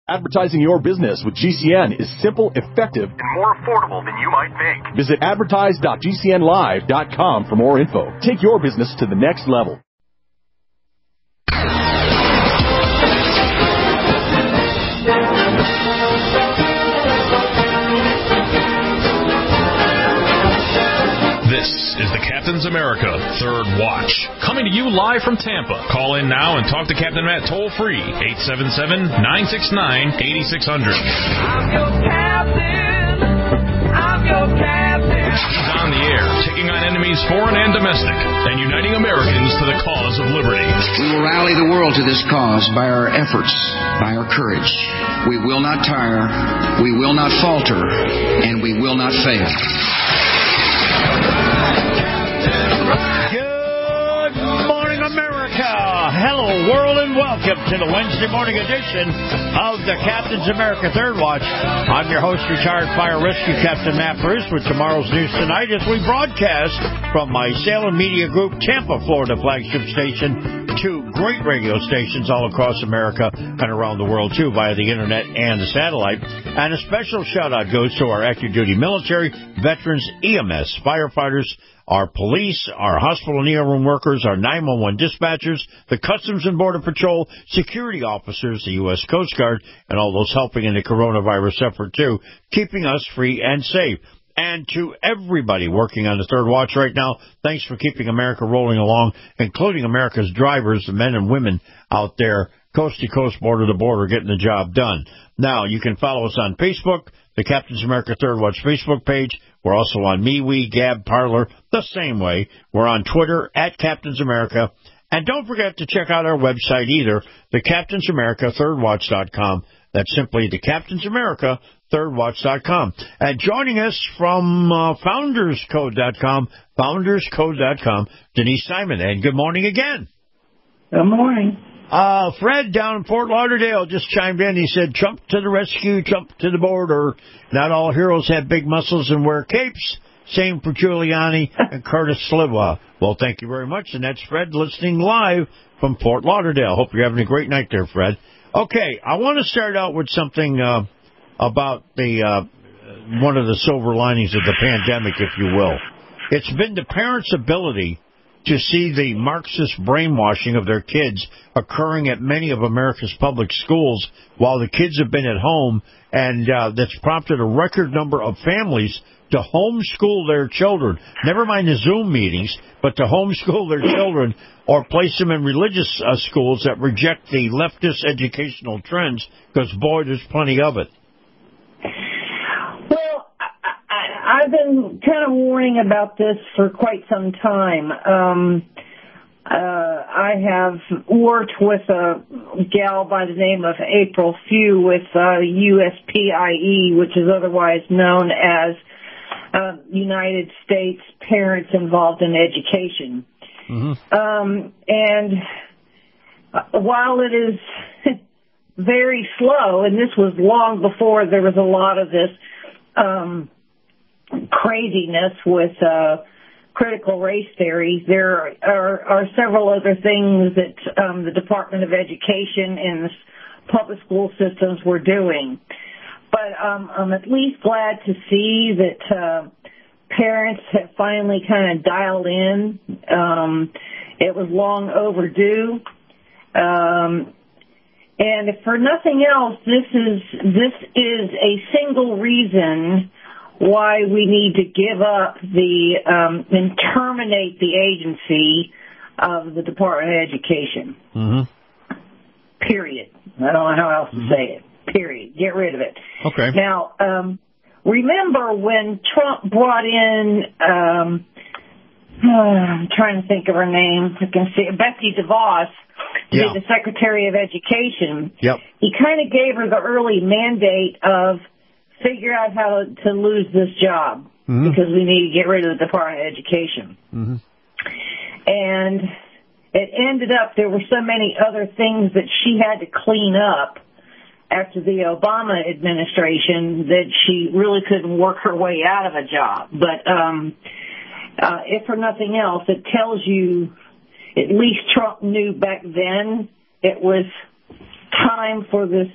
Advertising your business with GCN is simple, effective, and more affordable than you might think. Visit advertise.gcnlive.com for more info. Take your business to the next level. This is the Captain's America Third Watch, coming to you live from Tampa. Call in now and talk to Captain Matt toll-free, 877-969-8600. I'm your captain. I'm your captain. He's on the air, taking on enemies foreign and domestic, and uniting Americans to the cause of liberty. We will rally the world to this cause by our efforts, by our courage. We will not tire, we will not falter, and we will not fail. Good morning, America. Hello, world, and welcome to the Wednesday morning edition of the Captain's America Third Watch. I'm your host, retired fire rescue captain Matt Bruce, with tomorrow's news tonight as we broadcast from my Salem Media Group Tampa, Florida flagship station to great radio stations all across America and around the world, too, via the internet and the satellite. And a special shout-out goes to our active duty military, veterans, EMS, firefighters, our police, our hospital and ER room workers, our 911 dispatchers, the Customs and Border Patrol, security officers, the U.S. Coast Guard, and all those helping in the coronavirus effort, too, keeping us free and safe. And to everybody working on the Third Watch right now, thanks for keeping America rolling along, including America's drivers, the men and women out there, coast to coast, border to border, getting the job done. Now, you can follow us on Facebook, the Captain's America Third Watch Facebook page. We're also on MeWe, Gab, Parler, the same way. We're on Twitter, at Captain's America. And don't forget to check out our website either, the Captain's America ThirdWatch.com. That's simply the Captain's America ThirdWatch.com. And joining us from FoundersCode.com, Denise Simon. And good morning again. Good morning. Fred down in Fort Lauderdale just chimed in. He said, Trump to the rescue, Trump to the border. Not all heroes have big muscles and wear capes. Same for Giuliani and Curtis Sliwa. Well, thank you very much. And that's Fred listening live from Fort Lauderdale. Hope you're having a great night there, Fred. Okay, I want to start out with something about the one of the silver linings of the pandemic, if you will. It's been the parents' ability to see the Marxist brainwashing of their kids occurring at many of America's public schools while the kids have been at home, and that's prompted a record number of families to homeschool their children. Never mind the Zoom meetings, but to homeschool their children or place them in religious schools that reject the leftist educational trends, because, boy, there's plenty of it. Well, I've been kind of warning about this for quite some time. I have worked with a gal by the name of April Few with USPIE, which is otherwise known as United States Parents Involved in Education. Mm-hmm. And while it is very slow, and this was long before there was a lot of this craziness with critical race theory, there are several other things that the Department of Education and the public school systems were doing. But I'm at least glad to see that parents have finally kind of dialed in. It was long overdue. And if for nothing else, this is a single reason why we need to give up and terminate the agency of the Department of Education. Mm-hmm. Period. I don't know how else to say it. Period. Get rid of it. Okay. Now, remember when Trump brought in, I'm trying to think of her name. I can see Betsy DeVos to be the Secretary of Education. Yep. He kind of gave her the early mandate of figure out how to lose this job, mm-hmm. because we need to get rid of the Department of Education. Mm-hmm. And it ended up there were so many other things that she had to clean up after the Obama administration that she really couldn't work her way out of a job. But if for nothing else, it tells you at least Trump knew back then it was time for this,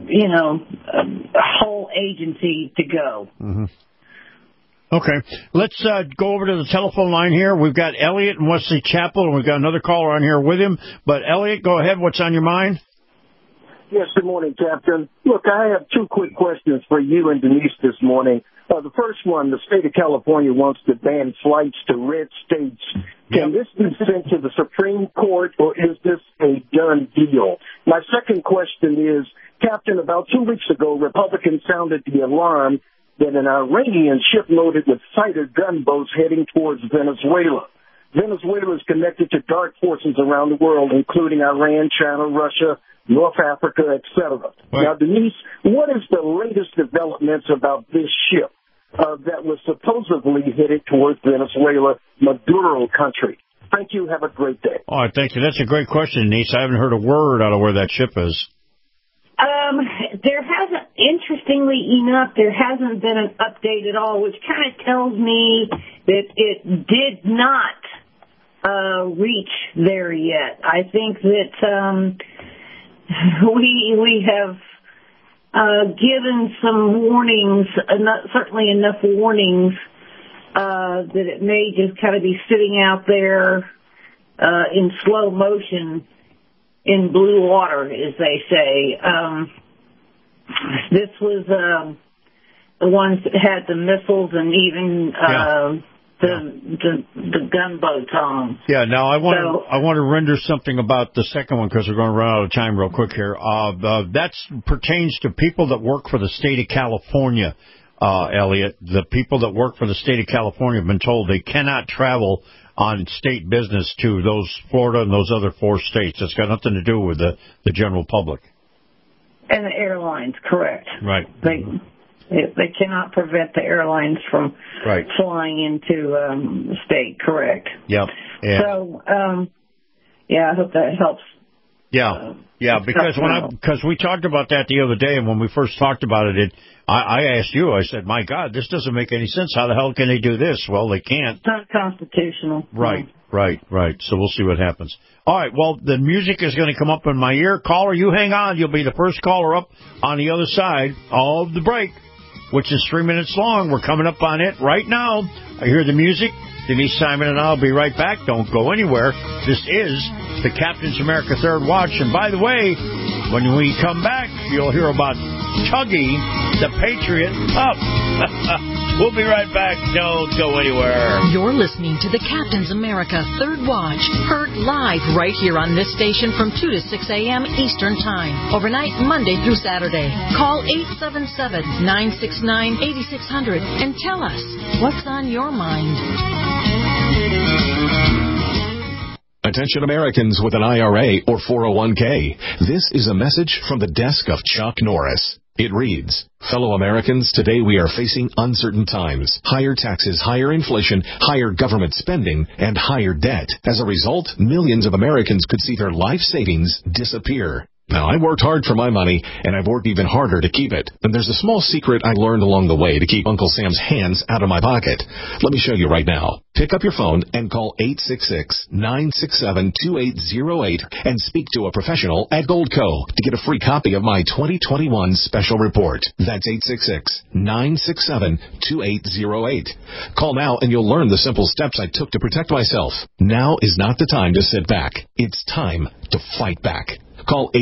whole agency to go. Mm-hmm. Okay, let's go over to the telephone line here. We've got Elliot in Wesley Chapel, and we've got another caller on here with him. But, Elliot, go ahead. What's on your mind? Yes, good morning, Captain. Look, I have two quick questions for you and Denise this morning. The first one, the state of California wants to ban flights to red states. Can this be sent to the Supreme Court, or is this a done deal? My second question is, Captain, about 2 weeks ago, Republicans sounded the alarm that an Iranian ship loaded with fighter gunboats heading towards Venezuela. Venezuela is connected to dark forces around the world, including Iran, China, Russia, North Africa, etc. Right. Now, Denise, what is the latest developments about this ship that was supposedly headed towards Venezuela, Maduro country? Thank you. Have a great day. All right, thank you. That's a great question, Denise. I haven't heard a word out of where that ship is. There hasn't, interestingly enough, there hasn't been an update at all, which kind of tells me that it did not reach there yet. I think that we have given some warnings, certainly enough warnings that it may just kind of be sitting out there in slow motion in blue water, as they say. This was the ones that had the missiles and even the gunboats on. Yeah. Now I want to render something about the second one because we're going to run out of time real quick here. That pertains to people that work for the state of California. Elliot, the people that work for the state of California have been told they cannot travel on state business to those Florida and those other 4 states. It's got nothing to do with the general public. And the airlines, correct. Right. They cannot prevent the airlines from flying into the state, correct. Yep. Yeah. So, I hope that helps. Yeah. Because we talked about that the other day, and when we first talked about it, I asked you, I said, my God, this doesn't make any sense. How the hell can they do this? Well, they can't. It's not constitutional. Right. So we'll see what happens. All right, well, the music is going to come up in my ear. Caller, you hang on. You'll be the first caller up on the other side of the break, which is 3 minutes long. We're coming up on it right now. I hear the music. Denise Simon and I will be right back. Don't go anywhere. This is the Captain's America Third Watch. And by the way, when we come back, you'll hear about Tuggy, the Patriot, up. We'll be right back. Don't go anywhere. You're listening to the Captain's America Third Watch, heard live right here on this station from 2 to 6 a.m. Eastern Time, overnight Monday through Saturday. Call 877-969-8600 and tell us what's on your mind. Attention Americans with an IRA or 401k. This is a message from the desk of Chuck Norris. It reads, fellow Americans, today we are facing uncertain times. Higher taxes, higher inflation, higher government spending, and higher debt. As a result, millions of Americans could see their life savings disappear. Now, I worked hard for my money, and I've worked even harder to keep it. And there's a small secret I learned along the way to keep Uncle Sam's hands out of my pocket. Let me show you right now. Pick up your phone and call 866-967-2808 and speak to a professional at Goldco to get a free copy of my 2021 special report. That's 866-967-2808. Call now and you'll learn the simple steps I took to protect myself. Now is not the time to sit back. It's time to fight back. Call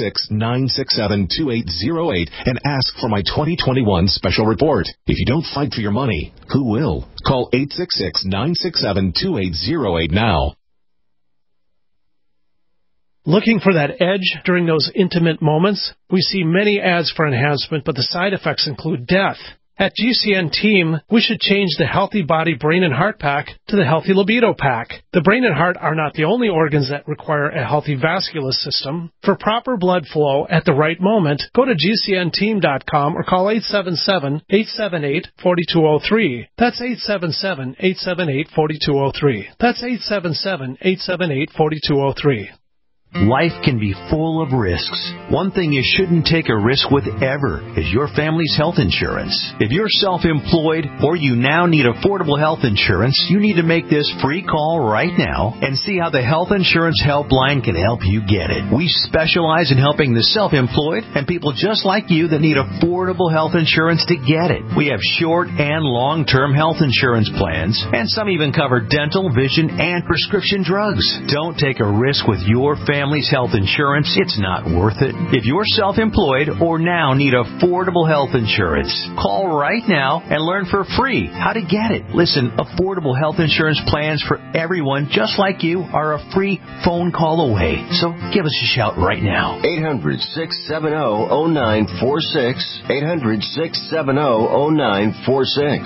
866-967-2808 and ask for my 2021 special report. If you don't fight for your money, who will? Call 866-967-2808 now. Looking for that edge during those intimate moments? We see many ads for enhancement, but the side effects include death. At GCN Team, we should change the Healthy Body, Brain, and Heart Pack to the Healthy Libido Pack. The brain and heart are not the only organs that require a healthy vascular system. For proper blood flow at the right moment, go to GCNteam.com or call 877-878-4203. That's 877-878-4203. That's 877-878-4203. Life can be full of risks. One thing you shouldn't take a risk with ever is your family's health insurance. If you're self-employed or you now need affordable health insurance, you need to make this free call right now and see how the Health Insurance Helpline can help you get it. We specialize in helping the self-employed and people just like you that need affordable health insurance to get it. We have short and long-term health insurance plans, and some even cover dental, vision, and prescription drugs. Don't take a risk with your family's health insurance. It's not worth it. If you're self-employed or now need affordable health insurance, call right now and learn for free how to get it. Listen, affordable health insurance plans for everyone just like you are a free phone call away. So give us a shout right now. 800-670-0946. 800-670-0946.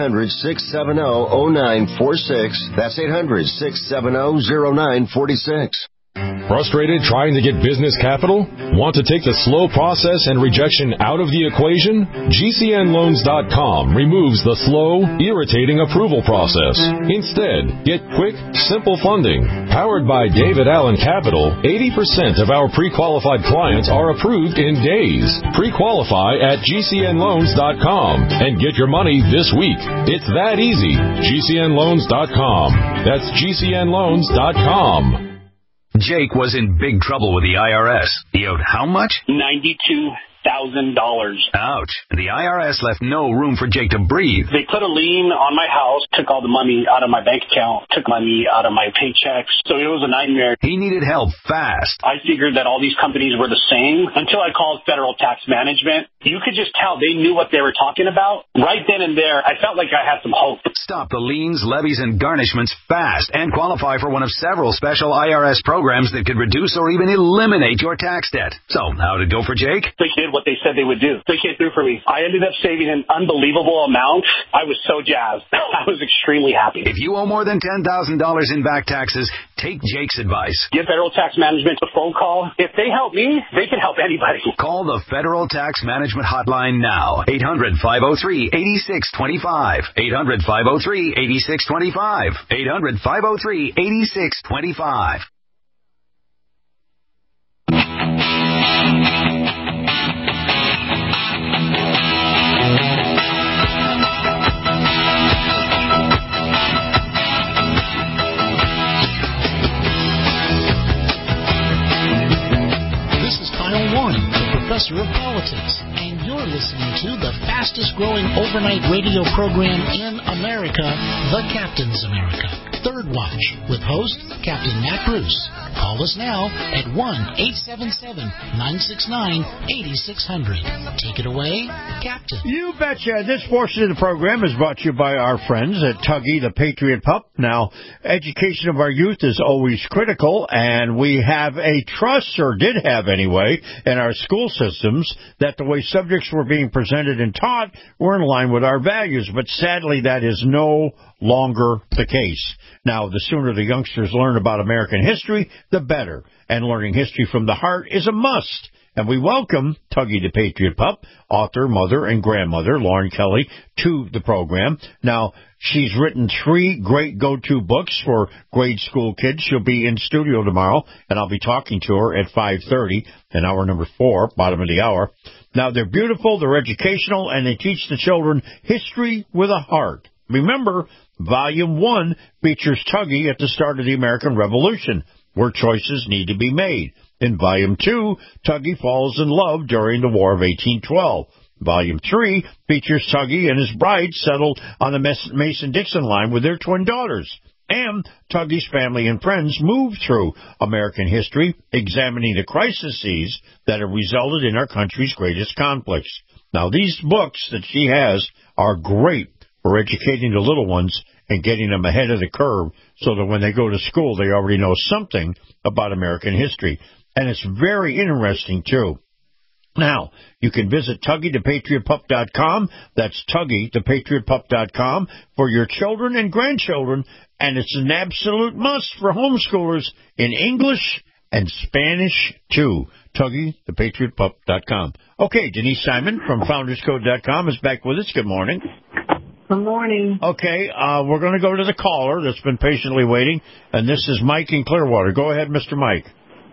800-670-0946. That's 800-670-0946. Frustrated trying to get business capital? Want to take the slow process and rejection out of the equation? GCNLoans.com removes the slow, irritating approval process. Instead, get quick, simple funding. Powered by David Allen Capital, 80% of our pre-qualified clients are approved in days. Pre-qualify at GCNLoans.com and get your money this week. It's that easy. GCNLoans.com. That's GCNLoans.com. Jake was in big trouble with the IRS. He owed how much? $92,000. Ouch. The IRS left no room for Jake to breathe. They put a lien on my house, took all the money out of my bank account, took money out of my paychecks. So it was a nightmare. He needed help fast. I figured that all these companies were the same until I called Federal Tax Management. You could just tell they knew what they were talking about. Right then and there, I felt like I had some hope. Stop the liens, levies, and garnishments fast and qualify for one of several special IRS programs that could reduce or even eliminate your tax debt. So, how'd it go for Jake? They did what they said they would do. They came through for me. I ended up saving an unbelievable amount. I was so jazzed. I was extremely happy. If you owe more than $10,000 in back taxes, take Jake's advice. Give Federal Tax Management a phone call. If they help me, they can help anybody. Call the Federal Tax Management Hotline now. 800-503-8625. 800-503-8625. 800-503-8625. Professor of Politics, and you're listening to the fastest growing overnight radio program in America, The Captain's America, Third Watch, with host Captain Matt Bruce. Call us now at 1-877-969-8600. Take it away, Captain. You betcha. This portion of the program is brought to you by our friends at Tuggy the Patriot Pup. Now, education of our youth is always critical, and we have a trust, or did have anyway, in our school systems that the way subjects were being presented and taught were in line with our values. But sadly, that is no longer the case. Now, the sooner the youngsters learn about American history, the better. And learning history from the heart is a must. And we welcome Tuggy the Patriot Pup, author, mother, and grandmother, Lauren Kelly, to the program. Now, she's written 3 great go-to books for grade school kids. She'll be in studio tomorrow, and I'll be talking to her at 5:30, in hour number 4, bottom of the hour. Now, they're beautiful, they're educational, and they teach the children history with a heart. Remember, Volume 1 features Tuggy at the start of the American Revolution, where choices need to be made. In Volume 2, Tuggy falls in love during the War of 1812. Volume 3 features Tuggy and his bride settled on the Mason-Dixon line with their twin daughters. And Tuggy's family and friends move through American history, examining the crises that have resulted in our country's greatest conflicts. Now, these books that she has are great for educating the little ones and getting them ahead of the curve so that when they go to school, they already know something about American history. And it's very interesting, too. Now, you can visit TuggyThePatriotPup.com. That's TuggyThePatriotPup.com for your children and grandchildren. And it's an absolute must for homeschoolers in English and Spanish, too. TuggyThePatriotPup.com. Okay, Denise Simon from FoundersCode.com is back with us. Good morning. Good morning. Okay, we're going to go to the caller that's been patiently waiting, and this is Mike in Clearwater. Go ahead, Mr. Mike.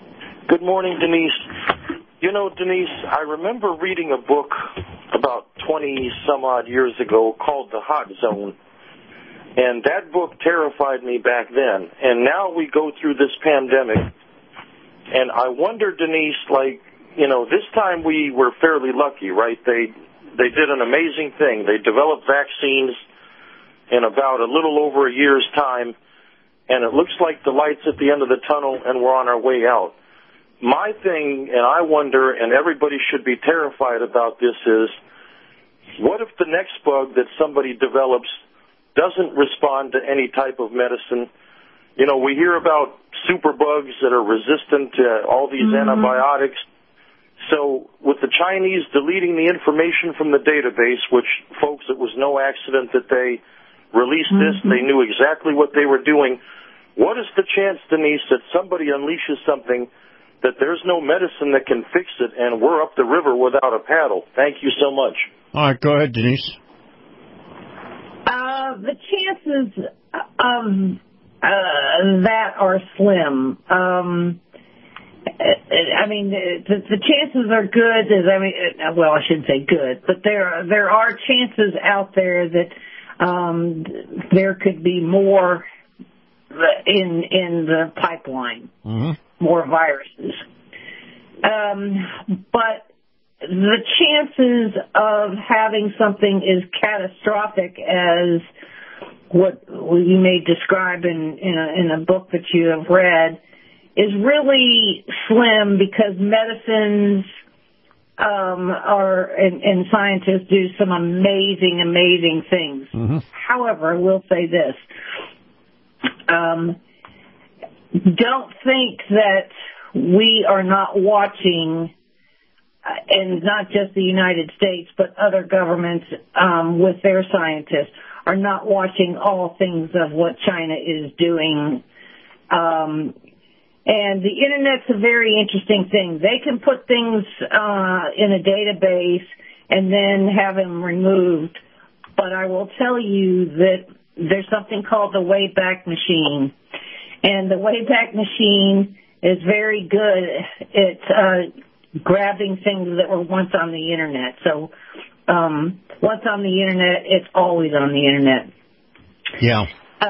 Good morning, Denise. You know, Denise, I remember reading a book about 20-some-odd years ago called The Hot Zone, and that book terrified me back then. And now we go through this pandemic, and I wonder, Denise, like, you know, this time we were fairly lucky, right? They did an amazing thing. They developed vaccines in about a little over a year's time, and it looks like the light's at the end of the tunnel, and we're on our way out. My thing, and I wonder, and everybody should be terrified about this, is what if the next bug that somebody develops doesn't respond to any type of medicine? You know, we hear about superbugs that are resistant to all these antibiotics. So with the Chinese deleting the information from the database, which, folks, it was no accident that they released this. They knew exactly what they were doing. What is the chance, Denise, that somebody unleashes something that there's no medicine that can fix it, and we're up the river without a paddle? Thank you so much. All right, go ahead, Denise. The chances of that are slim. I mean, the chances are good. Well, I shouldn't say good, but there are chances out there that there could be more in the pipeline, more viruses. But the chances of having something as catastrophic as what you may describe in a book that you have read is really slim, because medicines and scientists do some amazing things. However, I will say this. Don't think that we are not watching, and not just the United States, but other governments with their scientists are not watching all things of what China is doing. And the Internet's a very interesting thing. They can put things in a database and then have them removed. But I will tell you that there's something called the Wayback Machine. And the Wayback Machine is very good at grabbing things that were once on the Internet. So once on the Internet, it's always on the Internet. Yeah.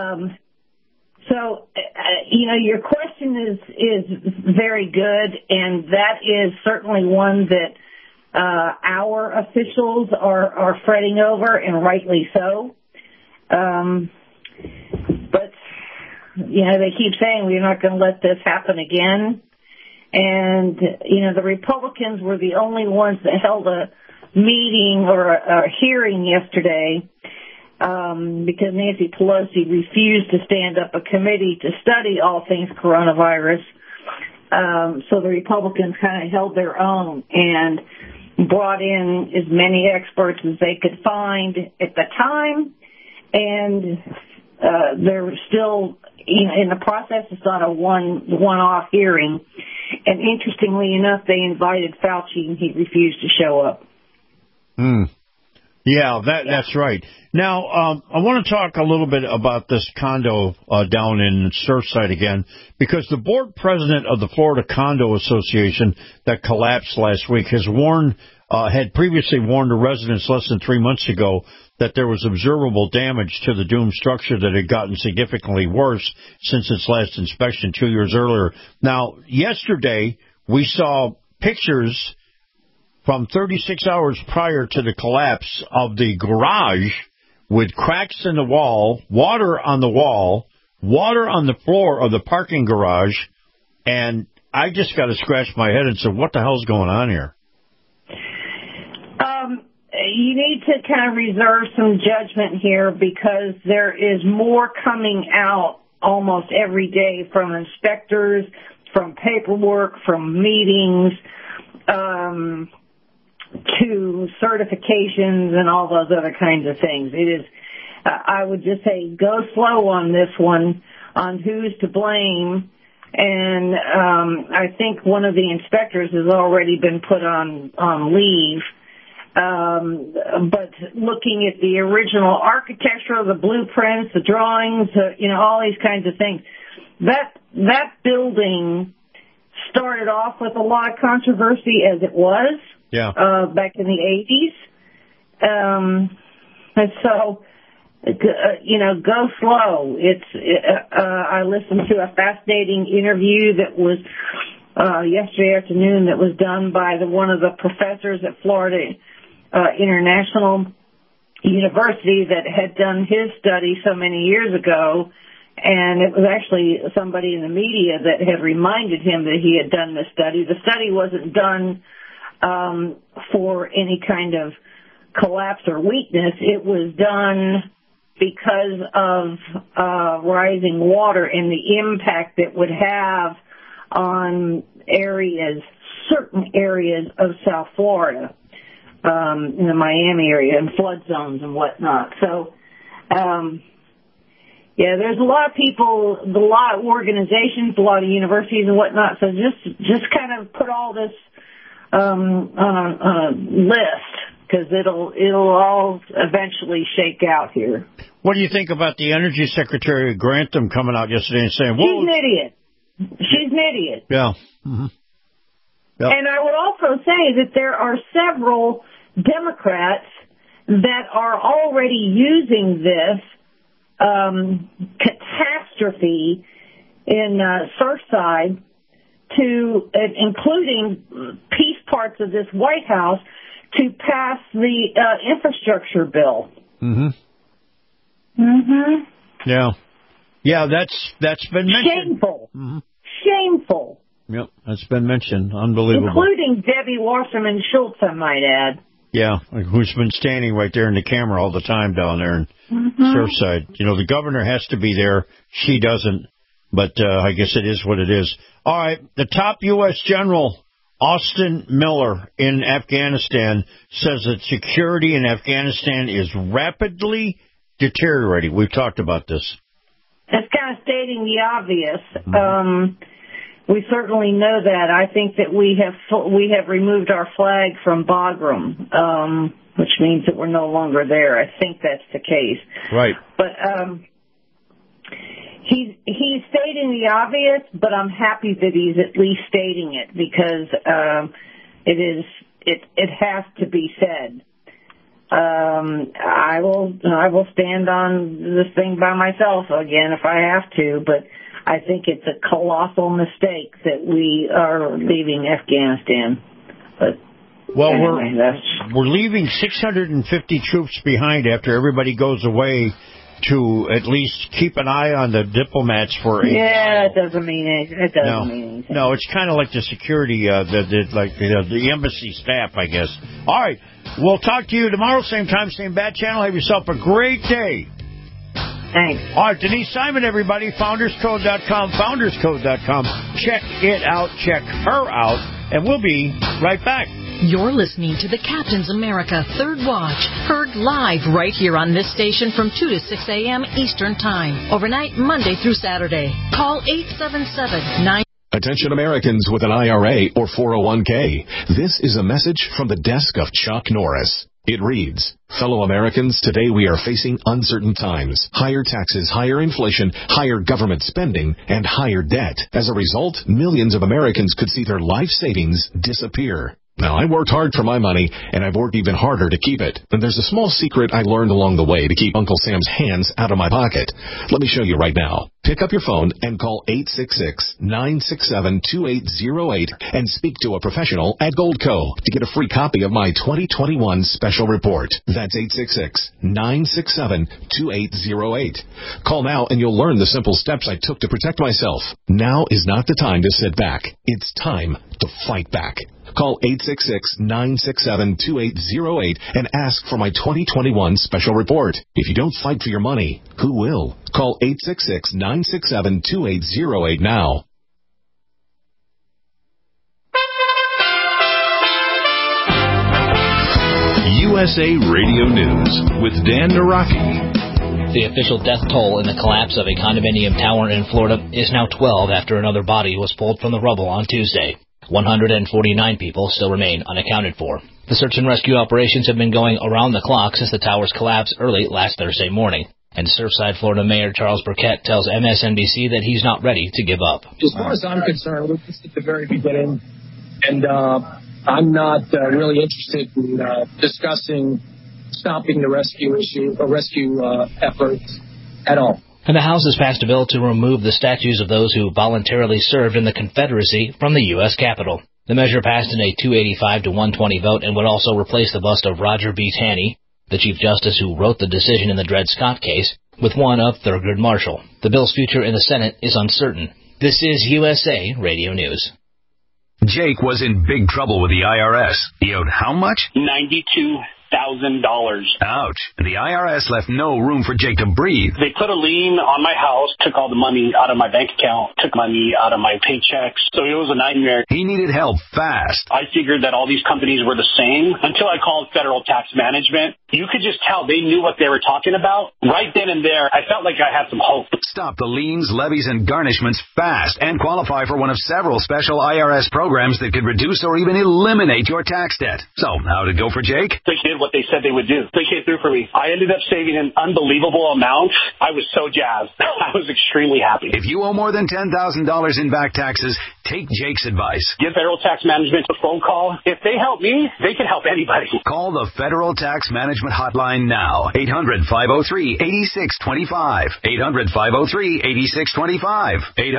So, you know, your question is very good, and that is certainly one that our officials are fretting over, and rightly so. But, you know, they keep saying we're not going to let this happen again. And, you know, the Republicans were the only ones that held a meeting or a hearing yesterday because Nancy Pelosi refused to stand up a committee to study all things coronavirus. So the Republicans kind of held their own and brought in as many experts as they could find at the time. And they're still in the process. It's not a one-off hearing. And interestingly enough, they invited Fauci, and he refused to show up. Yeah, that's right. Now, I want to talk a little bit about this condo down in Surfside again, because the board president of the Florida Condo Association that collapsed last week has had previously warned the residents less than 3 months ago that there was observable damage to the doomed structure that had gotten significantly worse since its last inspection 2 years earlier. Now, yesterday, we saw pictures from 36 hours prior to the collapse of the garage with cracks in the wall, water on the wall, water on the floor of the parking garage, and I just got to scratch my head and say, what the hell's going on here? You need to kind of reserve some judgment here, because there is more coming out almost every day from inspectors, from paperwork, from meetings, to certifications and all those other kinds of things. It is, I would just say, go slow on this one, on who's to blame. And I think one of the inspectors has already been put on leave. But looking at the original architecture, the blueprints, the drawings, all these kinds of things, that building started off with a lot of controversy as it was back in the 80s. And so, go slow. I listened to a fascinating interview that was yesterday afternoon that was done by one of the professors at Florida International University that had done his study so many years ago. And it was actually somebody in the media that had reminded him that he had done this study. The study wasn't done for any kind of collapse or weakness. It was done because of rising water and the impact it would have on certain areas of South Florida, in the Miami area, and flood zones and whatnot. So, there's a lot of people, a lot of organizations, a lot of universities and whatnot. So just kind of put all this on a list, because it'll all eventually shake out here. What do you think about the Energy Secretary Grantham coming out yesterday and saying, "She's an idiot. She's an idiot." Yeah. Mm-hmm. Yep. And I would also say that there are several Democrats that are already using this catastrophe in Surfside to, including piece parts of this White House, to pass the infrastructure bill. Mm-hmm. Mm-hmm. Yeah. Yeah, that's been mentioned. Shameful. Mm-hmm. Shameful. Yep, that's been mentioned. Unbelievable. Including Debbie Wasserman Schultz, I might add. Yeah, who's been standing right there in the camera all the time down there in Surfside. The governor has to be there. She doesn't. But I guess it is what it is. All right, the top U.S. general, Austin Miller, in Afghanistan, says that security in Afghanistan is rapidly deteriorating. We've talked about this. That's kind of stating the obvious. We certainly know that. I think that we have removed our flag from Bagram, which means that we're no longer there. I think that's the case. Right. But he's stating the obvious, but I'm happy that he's at least stating it, because it has to be said. I will stand on this thing by myself again if I have to, but I think it's a colossal mistake that we are leaving Afghanistan. But anyway, we're leaving 650 troops behind after everybody goes away to at least keep an eye on the diplomats for it doesn't mean anything. It doesn't mean anything. No, it's kind of like the security, the embassy staff, I guess. All right, we'll talk to you tomorrow, same time, same bat channel. Have yourself a great day. Thanks. All right, Denise Simon, everybody, founderscode.com, founderscode.com. Check it out, check her out, and we'll be right back. You're listening to the Captain's America Third Watch, heard live right here on this station from 2 to 6 a.m. Eastern Time, overnight Monday through Saturday. Call 877-9... Attention Americans with an IRA or 401k. This is a message from the desk of Chuck Norris. It reads, fellow Americans, today we are facing uncertain times. Higher taxes, higher inflation, higher government spending, and higher debt. As a result, millions of Americans could see their life savings disappear. Now, I worked hard for my money, and I've worked even harder to keep it. And there's a small secret I learned along the way to keep Uncle Sam's hands out of my pocket. Let me show you right now. Pick up your phone and call 866-967-2808 and speak to a professional at Goldco to get a free copy of my 2021 special report. That's 866-967-2808. Call now and you'll learn the simple steps I took to protect myself. Now is not the time to sit back. It's time to fight back. Call 866-967-2808 and ask for my 2021 special report. If you don't fight for your money, who will? Call 866-967-2808 now. USA Radio News with Dan Naraki. The official death toll in the collapse of a condominium tower in Florida is now 12 after another body was pulled from the rubble on Tuesday. 149 people still remain unaccounted for. The search and rescue operations have been going around the clock since the tower's collapse early last Thursday morning. And Surfside, Florida Mayor Charles Burkett tells MSNBC that he's not ready to give up. As far as I'm concerned, we're just at the very beginning, and I'm not really interested in discussing stopping the rescue efforts at all. And the House has passed a bill to remove the statues of those who voluntarily served in the Confederacy from the U.S. Capitol. The measure passed in a 285 to 120 vote and would also replace the bust of Roger B. Taney, the Chief Justice who wrote the decision in the Dred Scott case, with one of Thurgood Marshall. The bill's future in the Senate is uncertain. This is USA Radio News. Jake was in big trouble with the IRS. He owed how much? $92,000. Ouch. The IRS left no room for Jake to breathe. They put a lien on my house, took all the money out of my bank account, took money out of my paychecks. So it was a nightmare. He needed help fast. I figured that all these companies were the same until I called Federal Tax Management. You could just tell they knew what they were talking about. Right then and there, I felt like I had some hope. Stop the liens, levies, and garnishments fast and qualify for one of several special IRS programs that could reduce or even eliminate your tax debt. So, how'd it go for Jake? They did what they said they would do. They came through for me. I ended up saving an unbelievable amount. I was so jazzed. I was extremely happy. If you owe more than $10,000 in back taxes, take Jake's advice. Give Federal Tax Management a phone call. If they help me, they can help anybody. Call the Federal Tax Management Hotline now. 800-503-8625. 800-503-8625.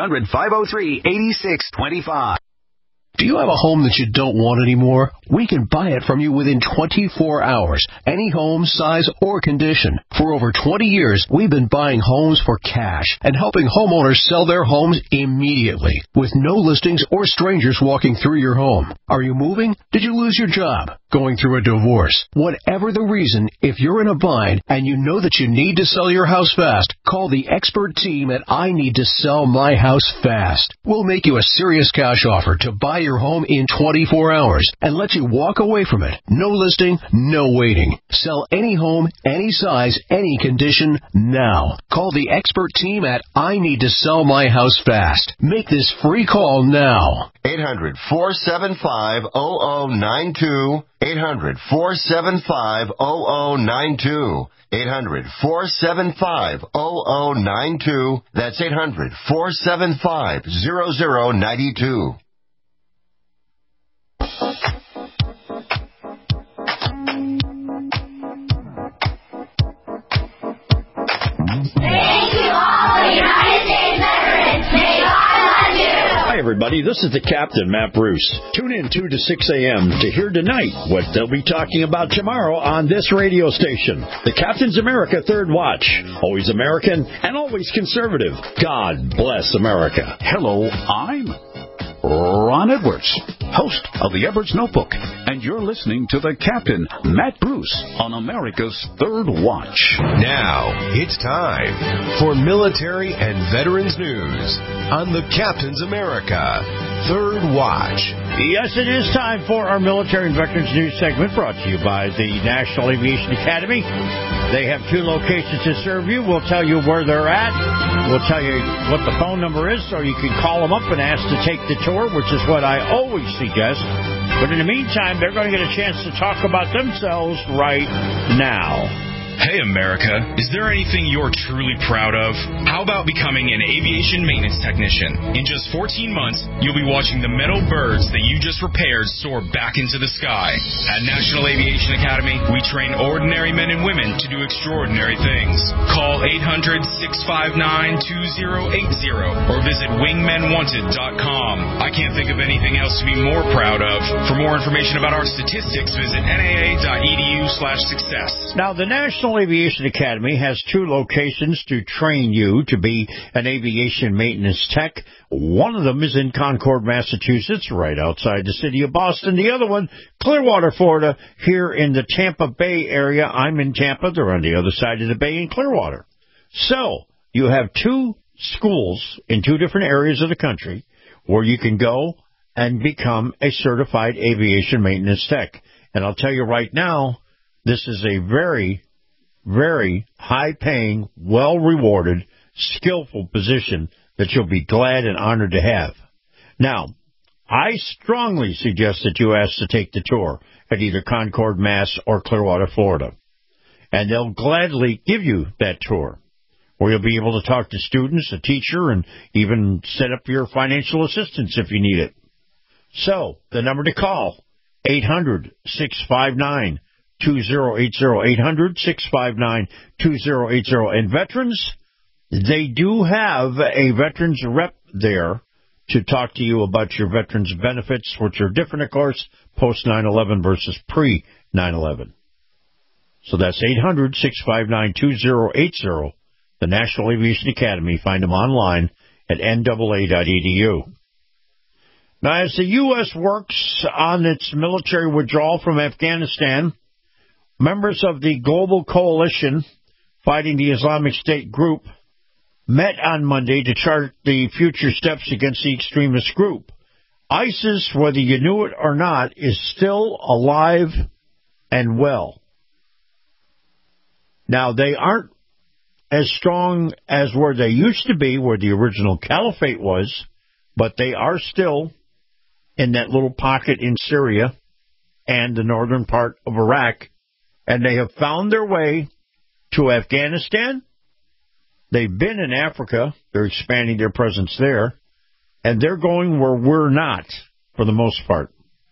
800-503-8625. Do you have a home that you don't want anymore? We can buy it from you within 24 hours. Any home, size, or condition. For over 20 years, we've been buying homes for cash and helping homeowners sell their homes immediately with no listings or strangers walking through your home. Are you moving? Did you lose your job? Going through a divorce? Whatever the reason, if you're in a bind and you know that you need to sell your house fast, call the expert team at I Need to Sell My House Fast. We'll make you a serious cash offer to buy your home in 24 hours and let you walk away from it. No listing, no waiting. Sell any home, any size, any condition now. Call the expert team at I Need to Sell My House Fast. Make this free call now. 800-475-0092. 800-475-0092. 800-475-0092. That's 800-475-0092. Hi, everybody. This is the Captain, Matt Bruce. Tune in 2 to 6 a.m. to hear tonight what they'll be talking about tomorrow on this radio station. The Captain's America Third Watch. Always American and always conservative. God bless America. Hello, I'm Ron Edwards, host of the Edwards Notebook, and you're listening to the Captain, Matt Bruce, on America's Third Watch. Now, it's time for military and veterans news on the Captain's America Third Watch. Yes, it is time for our military and veterans news segment brought to you by the National Aviation Academy. They have 2 locations to serve you. We'll tell you where they're at. We'll tell you what the phone number is so you can call them up and ask to take the tour, which is what I always suggest. But in the meantime, they're going to get a chance to talk about themselves right now. Hey, America, is there anything you're truly proud of? How about becoming an aviation maintenance technician? In just 14 months, you'll be watching the metal birds that you just repaired soar back into the sky. At National Aviation Academy, we train ordinary men and women to do extraordinary things. Call 800-659-2080 or visit wingmenwanted.com. I can't think of anything else to be more proud of. For more information about our statistics, visit naa.edu/success. Now, the National Aviation Academy has 2 locations to train you to be an aviation maintenance tech. One of them is in Concord, Massachusetts, right outside the city of Boston. The other one, Clearwater, Florida, here in the Tampa Bay area. I'm in Tampa. They're on the other side of the bay in Clearwater. So you have 2 schools in 2 different areas of the country where you can go and become a certified aviation maintenance tech. And I'll tell you right now, this is a very, very high-paying, well-rewarded, skillful position that you'll be glad and honored to have. Now, I strongly suggest that you ask to take the tour at either Concord, Mass. or Clearwater, Florida. And they'll gladly give you that tour. where you'll be able to talk to students, a teacher, and even set up your financial assistance if you need it. So, the number to call, 800-659-2080, 800-659-2080. And veterans, they do have a veterans rep there to talk to you about your veterans benefits, which are different, of course, post 9/11 versus pre 9/11. So that's 800-659-2080, the National Aviation Academy. Find them online at NAA.edu. Now, as the U.S. works on its military withdrawal from Afghanistan, members of the global coalition fighting the Islamic State group met on Monday to chart the future steps against the extremist group. ISIS, whether you knew it or not, is still alive and well. Now, they aren't as strong as where they used to be, where the original caliphate was, but they are still in that little pocket in Syria and the northern part of Iraq, and they have found their way to Afghanistan. They've been in Africa. They're expanding their presence there, and they're going where we're not, for the most part.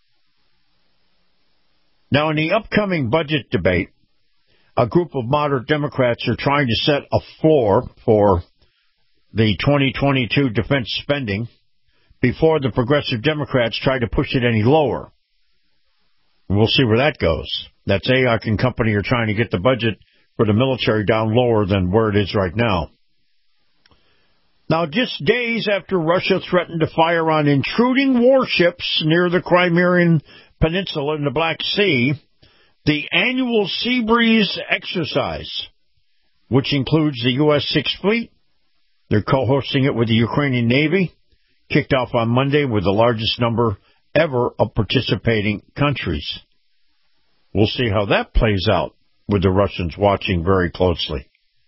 Now, in the upcoming budget debate, a group of moderate Democrats are trying to set a floor for the 2022 defense spending before the progressive Democrats try to push it any lower. We'll see where that goes. That's AOC and company are trying to get the budget for the military down lower than where it is right now. Now, just days after Russia threatened to fire on intruding warships near the Crimean Peninsula in the Black Sea, the annual Sea Breeze exercise, which includes the U.S. Sixth Fleet, they're co-hosting it with the Ukrainian Navy, kicked off on Monday with the largest number ever of participating countries. We'll see how that plays out, with the Russians watching very closely.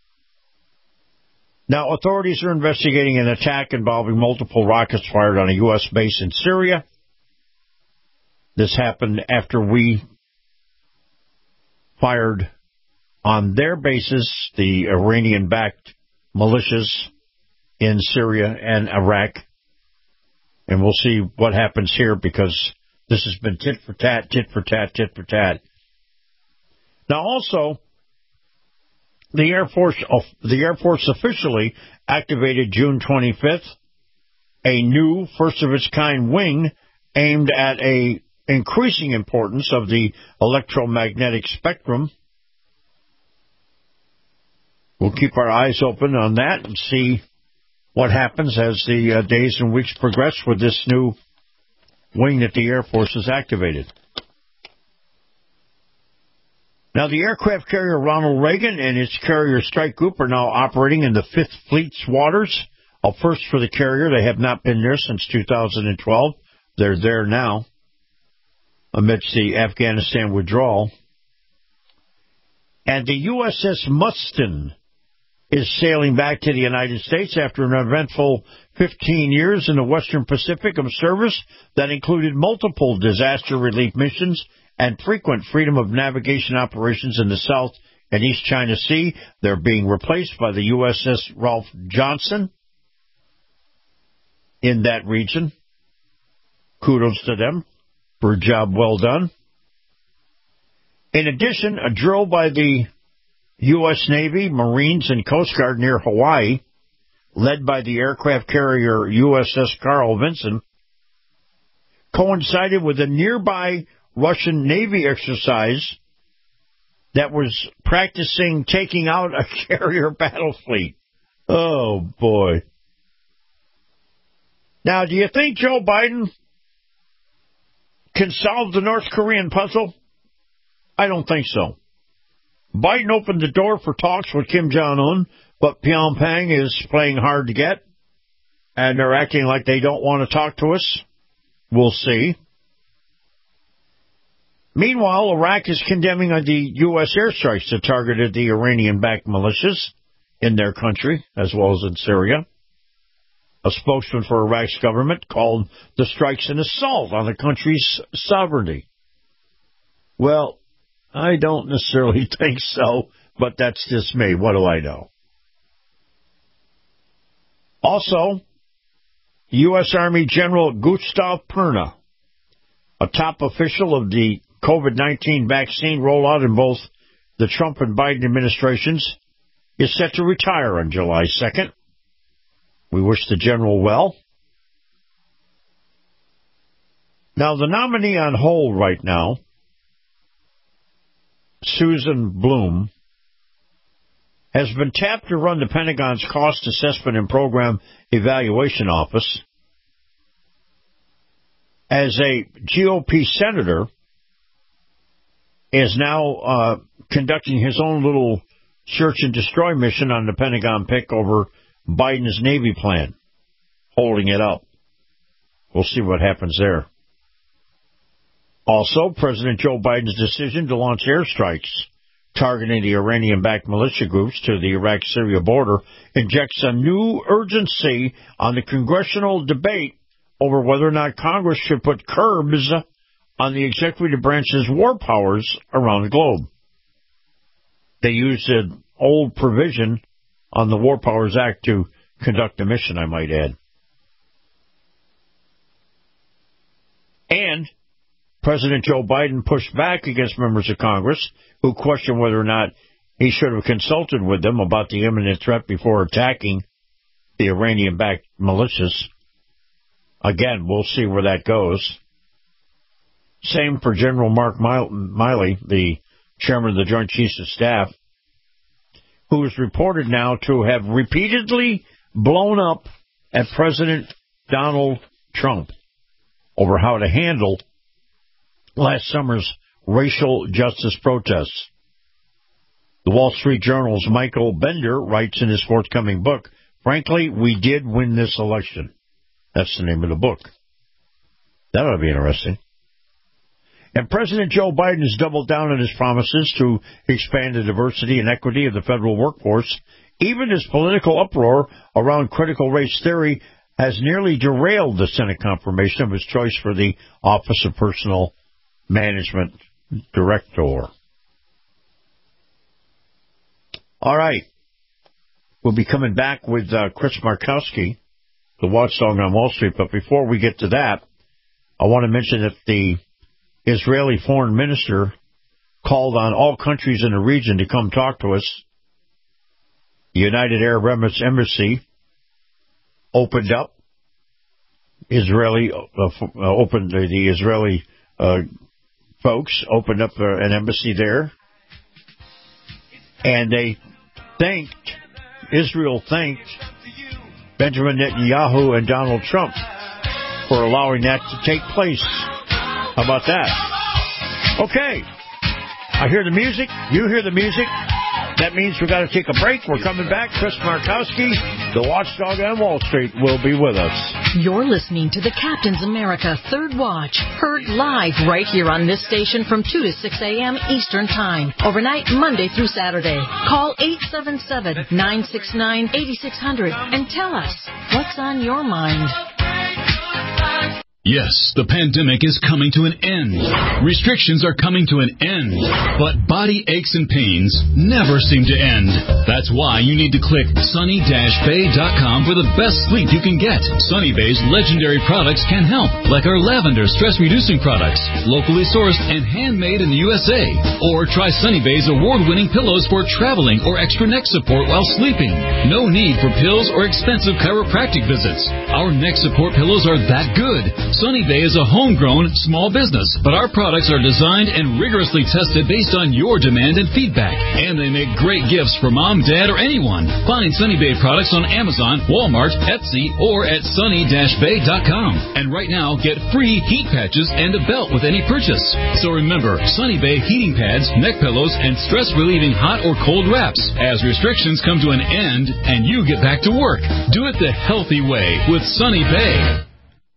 Now, authorities are investigating an attack involving multiple rockets fired on a U.S. base in Syria. This happened after we fired on their bases, the Iranian-backed militias in Syria and Iraq. And we'll see what happens here, because this has been tit for tat, tit for tat, tit for tat. Now, also, the Air Force officially activated June 25th a new first-of-its-kind wing aimed at a increasing importance of the electromagnetic spectrum. We'll keep our eyes open on that and see what happens as the days and weeks progress with this new wing that the Air Force has activated. Now, the aircraft carrier Ronald Reagan and its carrier strike group are now operating in the Fifth Fleet's waters. A first for the carrier. They have not been there since 2012. They're there now amidst the Afghanistan withdrawal. And the USS Mustin is sailing back to the United States after an eventful 15 years in the Western Pacific of service that included multiple disaster relief missions and frequent freedom of navigation operations in the South and East China Sea. They're being replaced by the USS Ralph Johnson in that region. Kudos to them for a job well done. In addition, a drill by the U.S. Navy, Marines, and Coast Guard near Hawaii, led by the aircraft carrier USS Carl Vinson, coincided with a nearby Russian Navy exercise that was practicing taking out a carrier battle fleet. Oh, boy. Now, do you think Joe Biden can solve the North Korean puzzle? I don't think so. Biden opened the door for talks with Kim Jong-un, but Pyongyang is playing hard to get, and they're acting like they don't want to talk to us. We'll see. Meanwhile, Iraq is condemning the U.S. airstrikes that targeted the Iranian-backed militias in their country, as well as in Syria. A spokesman for Iraq's government called the strikes an assault on the country's sovereignty. Well, I don't necessarily think so, but that's just me. What do I know? Also, U.S. Army General Gustav Perna, a top official of the COVID-19 vaccine rollout in both the Trump and Biden administrations, is set to retire on July 2nd. We wish the general well. Now, the nominee on hold right now, Susan Bloom, has been tapped to run the Pentagon's Cost Assessment and Program Evaluation Office. As a GOP senator, is now conducting his own little search and destroy mission on the Pentagon pick over Biden's Navy plan, holding it up. We'll see what happens there. Also, President Joe Biden's decision to launch airstrikes targeting the Iranian-backed militia groups to the Iraq-Syria border injects a new urgency on the congressional debate over whether or not Congress should put curbs on the executive branch's war powers around the globe. They used an old provision on the War Powers Act to conduct a mission, I might add. And President Joe Biden pushed back against members of Congress who questioned whether or not he should have consulted with them about the imminent threat before attacking the Iranian-backed militias. Again, we'll see where that goes. Same for General Mark Milley, the chairman of the Joint Chiefs of Staff, who is reported now to have repeatedly blown up at President Donald Trump over how to handle last summer's racial justice protests. The Wall Street Journal's Michael Bender writes in his forthcoming book, "Frankly, we did win this election." That's the name of the book. That ought to be interesting. And President Joe Biden has doubled down on his promises to expand the diversity and equity of the federal workforce. Even his political uproar around critical race theory has nearly derailed the Senate confirmation of his choice for the Office of Personnel Management Director. All right. We'll be coming back with Chris Markowski, the watchdog on Wall Street. But before we get to that, I want to mention that the Israeli foreign minister called on all countries in the region to come talk to us. The United Arab Emirates Embassy opened up. The Israeli folks opened up an embassy there, and Israel thanked Benjamin Netanyahu and Donald Trump for allowing that to take place. How about that? Okay. I hear the music. You hear the music. That means we've got to take a break. We're coming back. Chris Markowski, the watchdog on Wall Street, will be with us. You're listening to the Captain's America Third Watch, heard live right here on this station from 2 to 6 a.m. Eastern Time, overnight Monday through Saturday. Call 877-969-8600 and tell us what's on your mind. Yes, the pandemic is coming to an end. Restrictions are coming to an end. But body aches and pains never seem to end. That's why you need to click sunny-bay.com for the best sleep you can get. Sunny Bay's legendary products can help, like our lavender stress-reducing products, locally sourced and handmade in the USA. Or try Sunny Bay's award-winning pillows for traveling or extra neck support while sleeping. No need for pills or expensive chiropractic visits. Our neck support pillows are that good. Sunny Bay is a homegrown small business, but our products are designed and rigorously tested based on your demand and feedback. And they make great gifts for mom, dad, or anyone. Find Sunny Bay products on Amazon, Walmart, Etsy, or at sunny-bay.com. And right now, get free heat patches and a belt with any purchase. So remember, Sunny Bay heating pads, neck pillows, and stress-relieving hot or cold wraps. As restrictions come to an end and you get back to work, do it the healthy way with Sunny Bay.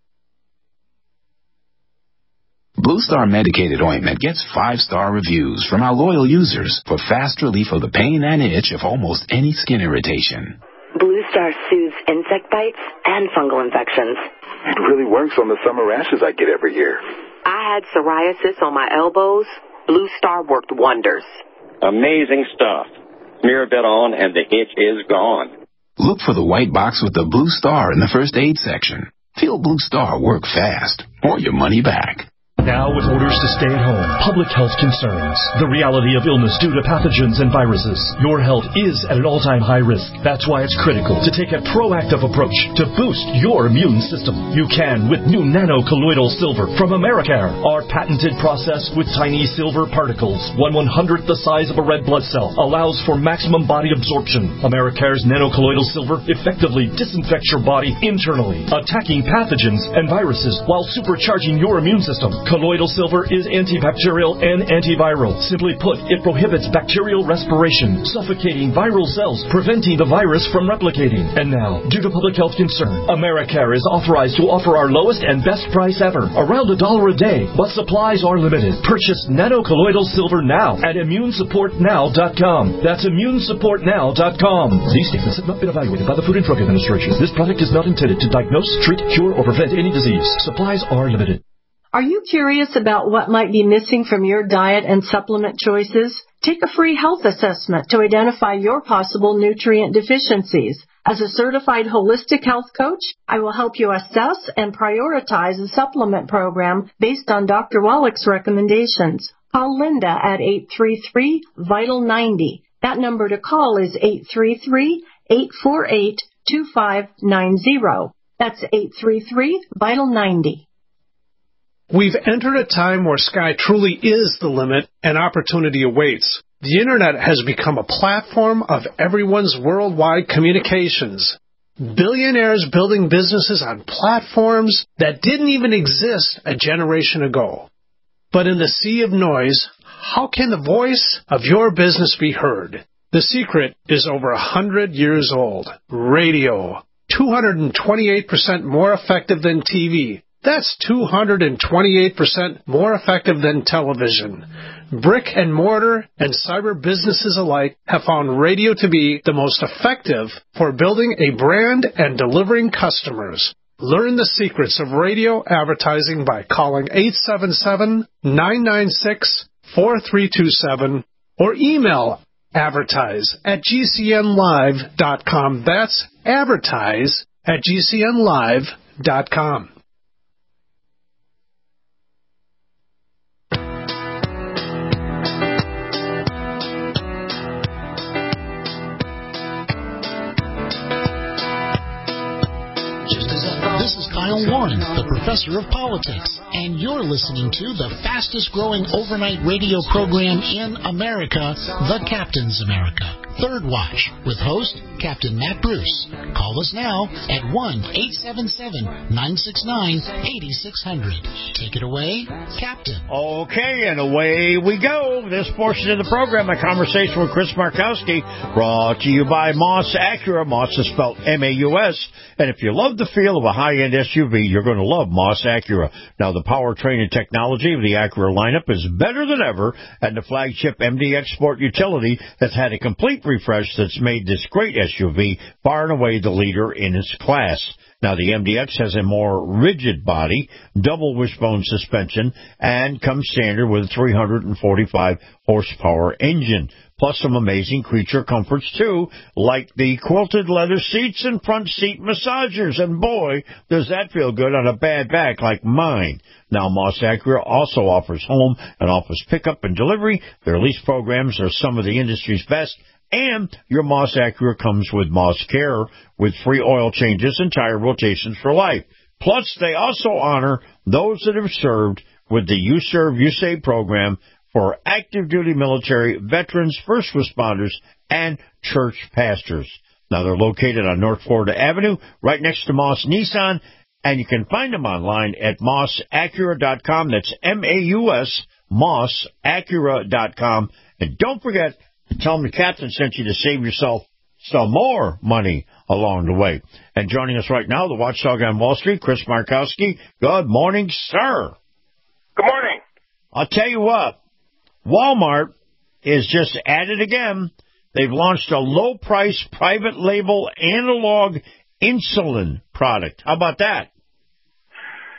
Blue Star Medicated Ointment gets 5-star reviews from our loyal users for fast relief of the pain and itch of almost any skin irritation. Blue Star soothes insect bites and fungal infections. It really works on the summer rashes I get every year. I had psoriasis on my elbows. Blue Star worked wonders. Amazing stuff. Smear a bit on and the itch is gone. Look for the white box with the blue star in the first aid section. Feel Blue Star work fast, or your money back. Now with orders to stay at home, public health concerns, the reality of illness due to pathogens and viruses, your health is at an all-time high risk. That's why it's critical to take a proactive approach to boost your immune system. You can with new nano-colloidal silver from Americare. Our patented process with tiny silver particles, 1/100th the size of a red blood cell, allows for maximum body absorption. Americare's nano-colloidal silver effectively disinfects your body internally, attacking pathogens and viruses while supercharging your immune system. Colloidal silver is antibacterial and antiviral. Simply put, it prohibits bacterial respiration, suffocating viral cells, preventing the virus from replicating. And now, due to public health concern, Americare is authorized to offer our lowest and best price ever, around $1 a day, but supplies are limited. Purchase nano-colloidal silver now at ImmuneSupportNow.com. That's ImmuneSupportNow.com. These statements have not been evaluated by the Food and Drug Administration. This product is not intended to diagnose, treat, cure, or prevent any disease. Supplies are limited. Are you curious about what might be missing from your diet and supplement choices? Take a free health assessment to identify your possible nutrient deficiencies. As a certified holistic health coach, I will help you assess and prioritize a supplement program based on Dr. Wallach's recommendations. Call Linda at 833-VITAL-90. That number to call is 833-848-2590. That's 833-VITAL-90. We've entered a time where sky truly is the limit and opportunity awaits. The Internet has become a platform of everyone's worldwide communications. Billionaires building businesses on platforms that didn't even exist a generation ago. But in the sea of noise, how can the voice of your business be heard? The secret is over 100 years old. Radio. 228% more effective than TV. That's 228% more effective than television. Brick and mortar and cyber businesses alike have found radio to be the most effective for building a brand and delivering customers. Learn the secrets of radio advertising by calling 877-996-4327 or email advertise@gcnlive.com. That's advertise@gcnlive.com. This is Kyle Warren, the professor of politics, and you're listening to the fastest growing overnight radio program in America, The Captain's America. Third Watch, with host Captain Matt Bruce. Call us now at 1-877-969-8600. Take it away, Captain. Okay, and away we go. This portion of the program, a conversation with Chris Markowski, brought to you by Moss Acura. Moss is spelled M-A-U-S. And if you love the feel of a high-end SUV, you're going to love Moss Acura. Now, the powertrain and technology of the Acura lineup is better than ever, and the flagship MDX Sport utility has had a complete refresh that's made this great SUV far and away the leader in its class. Now, the MDX has a more rigid body, double wishbone suspension, and comes standard with a 345 horsepower engine. Plus some amazing creature comforts, too, like the quilted leather seats and front seat massagers. And boy, does that feel good on a bad back like mine. Now, Moss Acura also offers home and office pickup and delivery. Their lease programs are some of the industry's best. And your Moss Acura comes with Moss Care, with free oil changes and tire rotations for life. Plus, they also honor those that have served with the You Serve, You Save program for active duty military, veterans, first responders, and church pastors. Now, they're located on North Florida Avenue, right next to Moss Nissan, and you can find them online at mossacura.com. That's M-A-U-S, mossacura.com. And don't forget, tell them the captain sent you to save yourself some more money along the way. And joining us right now, the watchdog on Wall Street, Chris Markowski. Good morning, sir. Good morning. I'll tell you what, Walmart is just at it again. They've launched a low-price private label analog insulin product. How about that?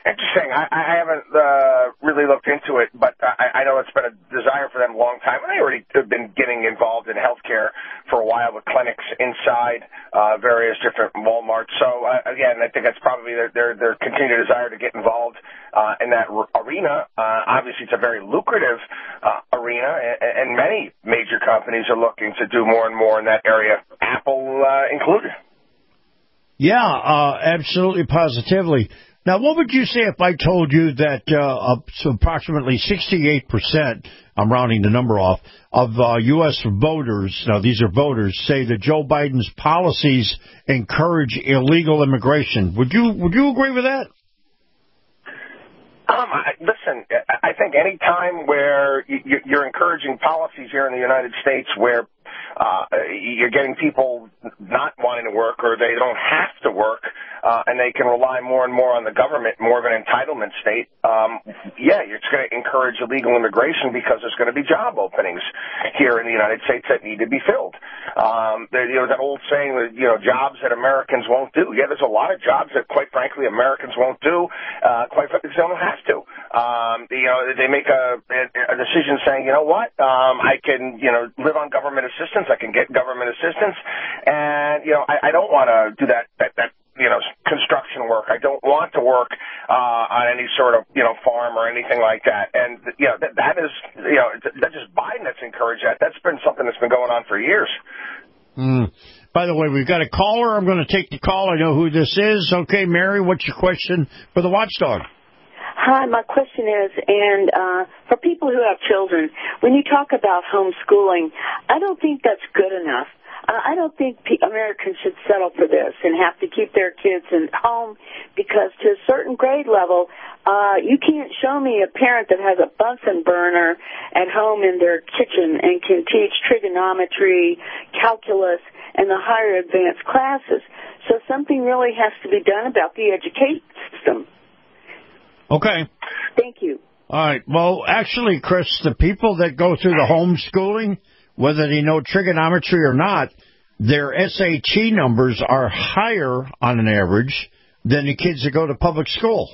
Interesting. I haven't really looked into it, but I know it's been a desire for them a long time. And they already have been getting involved in healthcare for a while with clinics inside various different Walmarts. So, again, I think that's probably their continued desire to get involved in that arena. Obviously, it's a very lucrative arena, and many major companies are looking to do more and more in that area, Apple included. Yeah, absolutely, positively. Now, what would you say if I told you that approximately 68%, I'm rounding the number off, of U.S. voters, now these are voters, say that Joe Biden's policies encourage illegal immigration? Would you agree with that? Listen, I think any time where you're encouraging policies here in the United States where you're getting people not wanting to work or they don't have to work and they can rely more and more on the government, more of an entitlement state, it's going to encourage illegal immigration because there's going to be job openings here in the United States that need to be filled. That old saying that, jobs that Americans won't do. Yeah, there's a lot of jobs that, quite frankly, Americans won't do, quite frankly, they don't have to. They make a decision saying, you know what, I can, live on government assistance. I can get government assistance. And, I don't want to do that construction work. I don't want to work on any sort of, farm or anything like that. And, that is, that's just Biden that's encouraged that. That's been something that's been going on for years. By the way, we've got a caller. I'm going to take the call. I know who this is. Okay, Mary, what's your question for the Watchdog? Hi, my question is, and for people who have children, when you talk about homeschooling, I don't think that's good enough. I don't think Americans should settle for this and have to keep their kids at home because to a certain grade level, you can't show me a parent that has a Bunsen burner at home in their kitchen and can teach trigonometry, calculus, and the higher advanced classes. So something really has to be done about the education system. Okay. Thank you. All right. Well, actually, Chris, the people that go through the homeschooling, whether they know trigonometry or not, their SAT numbers are higher on an average than the kids that go to public school.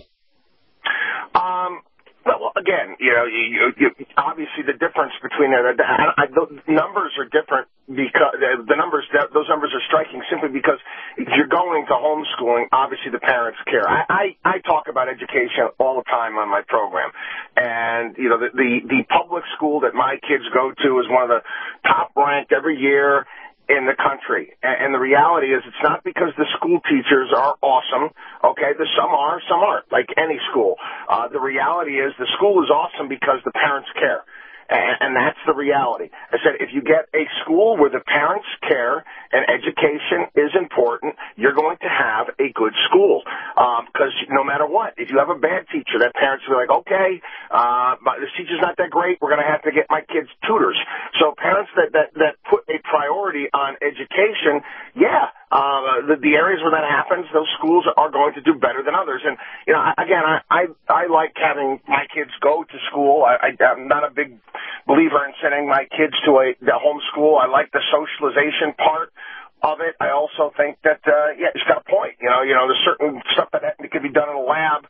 Well, again, you obviously the difference between the numbers are different because those numbers are striking simply because if you're going to homeschooling, obviously the parents care. I talk about education all the time on my program, and the public school that my kids go to is one of the top ranked every year in the country. And the reality is it's not because the school teachers are awesome. Okay, some aren't, like any school. The reality is the school is awesome because the parents care. And that's the reality. I said, if you get a school where the parents care and education is important, you're going to have a good school. Because no matter what, if you have a bad teacher, that parents will be like, okay, this teacher's not that great, we're going to have to get my kids tutors. So parents that put a priority on education, the areas where that happens, those schools are going to do better than others. And, I like having my kids go to school. I'm not a big believer in sending my kids to the home school. I like the socialization part of it. I also think that, it's got a point. There's certain stuff that could be done in a lab.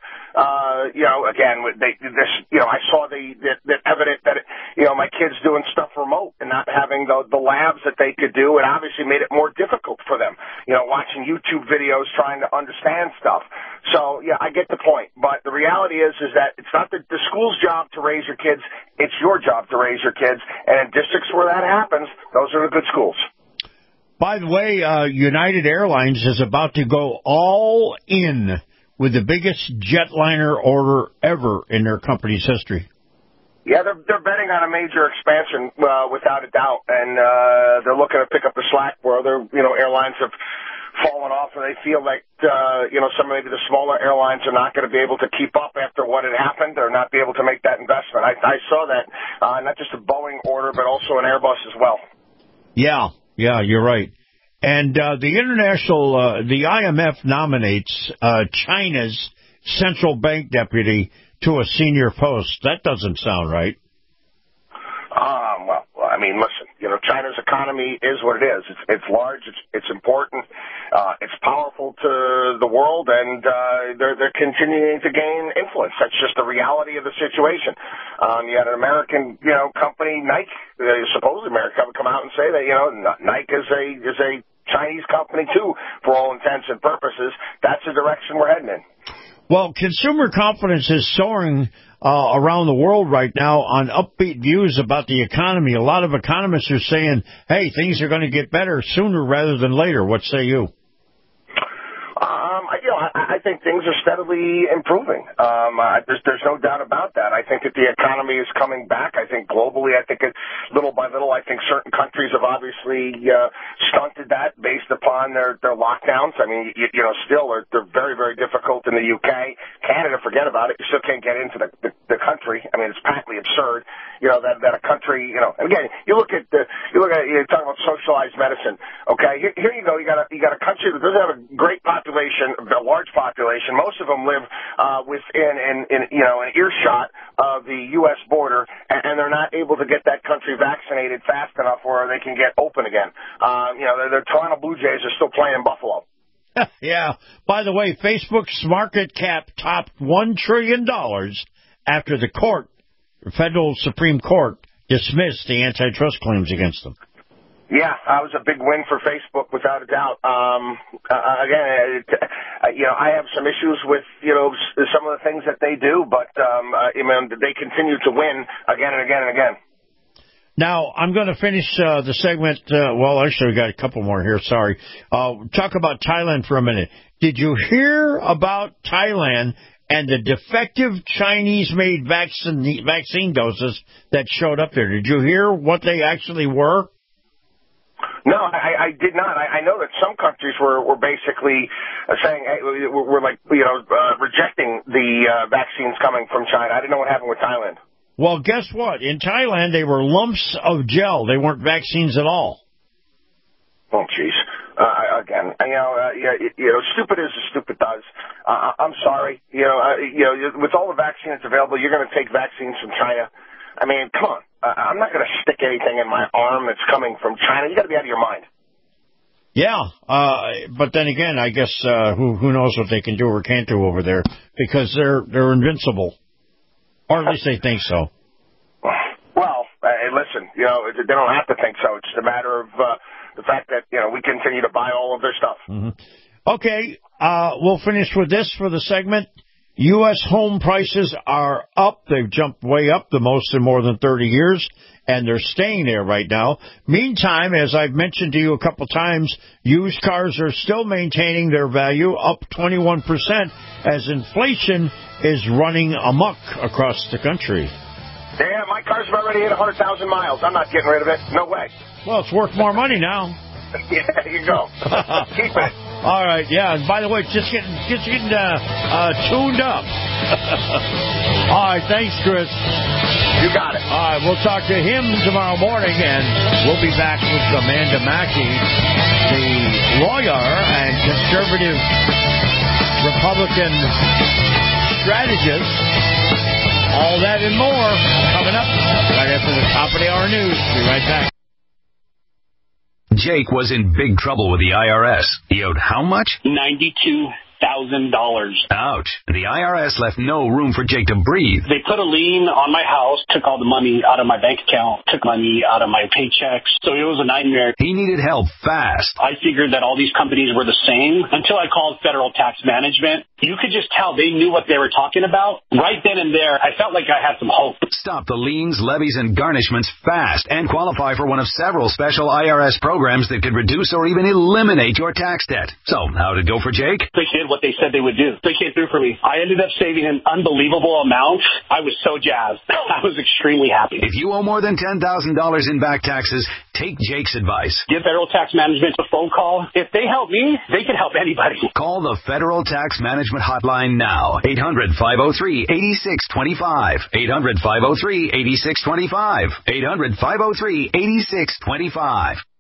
I saw the evidence that, my kids doing stuff remote and not having the labs that they could do. It obviously made it more difficult for them, watching YouTube videos, trying to understand stuff. So, I get the point. But the reality is that it's not the school's job to raise your kids. It's your job to raise your kids. And in districts where that happens, those are the good schools. By the way, United Airlines is about to go all in with the biggest jetliner order ever in their company's history. Yeah, they're betting on a major expansion, without a doubt, and they're looking to pick up the slack where other airlines have fallen off, and they feel like maybe the smaller airlines are not going to be able to keep up after what had happened, or not be able to make that investment. I saw that not just a Boeing order, but also an Airbus as well. Yeah, you're right. And the IMF nominates China's central bank deputy to a senior post. That doesn't sound right. Well, I mean, listen, China's economy is what it is. It's large. It's important. It's powerful to the world, and they're continuing to gain influence. That's just the reality of the situation. You had an American, company, Nike, supposedly American company, come out and say that, Nike is a Chinese company too, for all intents and purposes. That's the direction we're heading in. Well, consumer confidence is soaring around the world right now on upbeat views about the economy. A lot of economists are saying, hey, things are going to get better sooner rather than later. What say you? I think things are steadily improving. There's no doubt about that. I think that the economy is coming back. I think globally, little by little, I think certain countries have obviously stunted that based upon their lockdowns. I mean, still they're very, very difficult in the UK. Canada, forget about it. You still can't get into the country. I mean, it's patently absurd. That a country, again, you're talking about socialized medicine. Okay, here you go. You got a country that doesn't have a great population, a large population. Most of them live within an earshot of the U.S. border, and they're not able to get that country vaccinated fast enough where they can get open again. The Toronto Blue Jays are still playing in Buffalo. Yeah. By the way, Facebook's market cap topped $1 trillion after the Federal Supreme Court dismissed the antitrust claims against them. Yeah, that was a big win for Facebook, without a doubt. Again, I have some issues with, some of the things that they do, but, they continue to win again and again and again. Now, I'm going to finish the segment. Actually, we got a couple more here. Sorry. Talk about Thailand for a minute. Did you hear about Thailand and the defective Chinese-made vaccine doses that showed up there? Did you hear what they actually were? No, I did not. I know that some countries were basically saying, hey, we're rejecting the vaccines coming from China. I didn't know what happened with Thailand. Well, guess what? In Thailand, they were lumps of gel. They weren't vaccines at all. Oh, jeez. Again, stupid is as stupid does. I'm sorry. With all the vaccines available, you're going to take vaccines from China. I mean, come on. I'm not going to stick anything in my arm that's coming from China. You got to be out of your mind. Yeah, but then again, I guess who knows what they can do or can't do over there, because they're invincible, or at least they think so. Well, listen, they don't have to think so. It's a matter of the fact that we continue to buy all of their stuff. Mm-hmm. Okay, we'll finish with this for the segment. U.S. home prices are up. They've jumped way up, the most in more than 30 years, and they're staying there right now. Meantime, as I've mentioned to you a couple times, used cars are still maintaining their value, up 21%, as inflation is running amok across the country. Yeah, my car's about ready to hit 100,000 miles. I'm not getting rid of it. No way. Well, it's worth more money now. Yeah, there you go. Keep it. All right, yeah. And by the way, just getting tuned up. All right, thanks, Chris. You got it. All right, we'll talk to him tomorrow morning, and we'll be back with Amanda Mackey, the lawyer and conservative Republican strategist. All that and more coming up right after the top of the hour news. Be right back. Jake was in big trouble with the IRS. He owed how much? $92,000. Ouch. The IRS left no room for Jake to breathe. They put a lien on my house, took all the money out of my bank account, took money out of my paychecks. So it was a nightmare. He needed help fast. I figured that all these companies were the same until I called Federal Tax Management. You could just tell they knew what they were talking about. Right then and there, I felt like I had some hope. Stop the liens, levies, and garnishments fast and qualify for one of several special IRS programs that could reduce or even eliminate your tax debt. So, how'd it go for Jake? They did what they said they would do. They came through for me. I ended up saving an unbelievable amount. I was so jazzed. I was extremely happy. If you owe more than $10,000 in back taxes, take Jake's advice. Give Federal Tax Management a phone call. If they help me, they can help anybody. Call the Federal Tax Management Hotline now. 800-503-8625. 800-503-8625. 800-503-8625.